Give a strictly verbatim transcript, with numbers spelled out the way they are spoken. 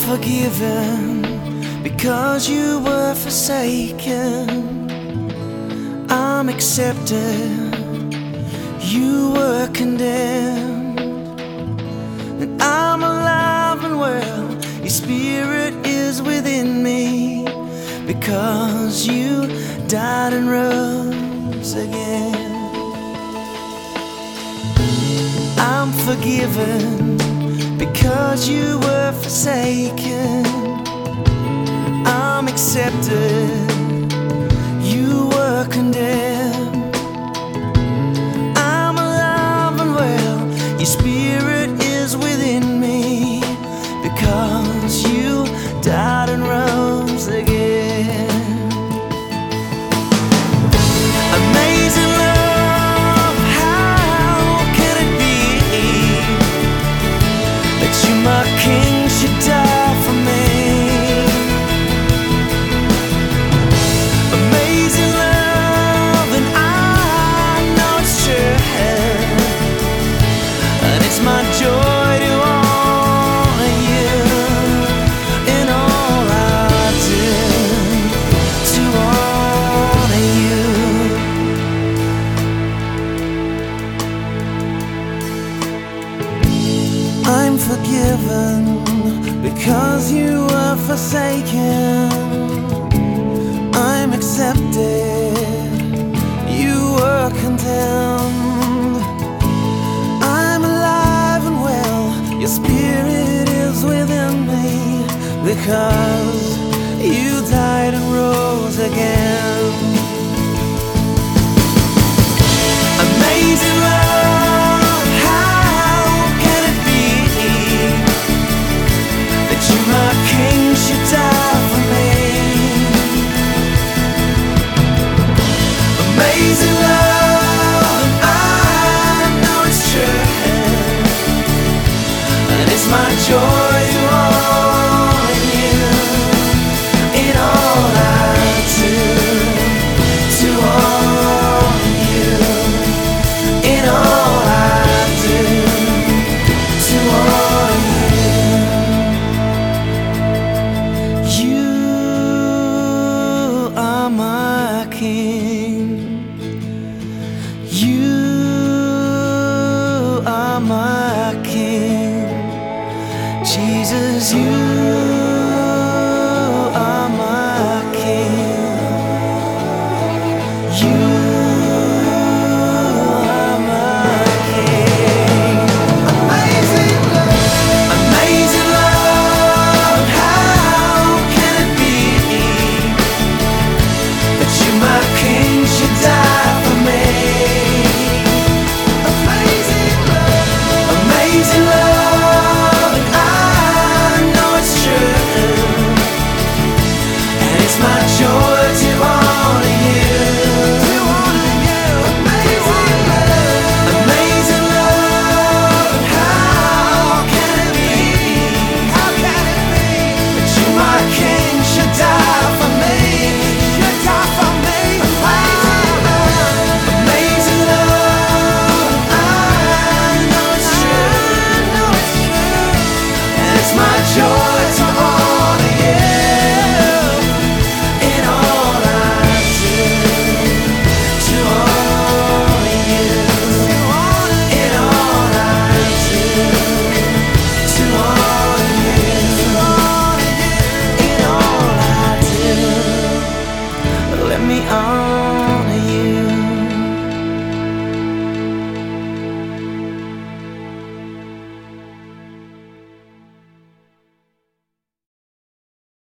forgiven because you were forsaken. I'm accepted, you were condemned, and I'm alive and well. Your spirit is within me because you died and rose again. I'm forgiven because you were forsaken. I'm accepted, you were condemned. I'm alive and well, your spirit is within me because you died and rose again. Amazing love, how can it be that you, my king, should die for me? Amazing love, and I know it's true, and it's my joy to honor you in all I do, to honor you. I'm forgiven because you were forsaken. I'm accepted, you were condemned. I'm alive and well, your spirit is within me because you died and rose again. Amazing love, how can it be that you, my king, should die for me? Amazing love, and I know it's true, and it's my joy